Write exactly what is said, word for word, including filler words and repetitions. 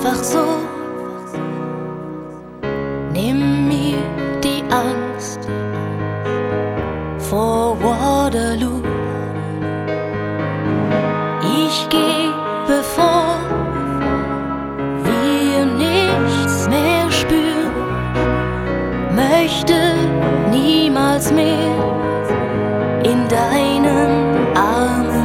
einfach so. Nimm mir die Angst vor Waterloo. Ich geh, bevor wir nichts mehr spüren, möchte niemals mehr in deinen Armen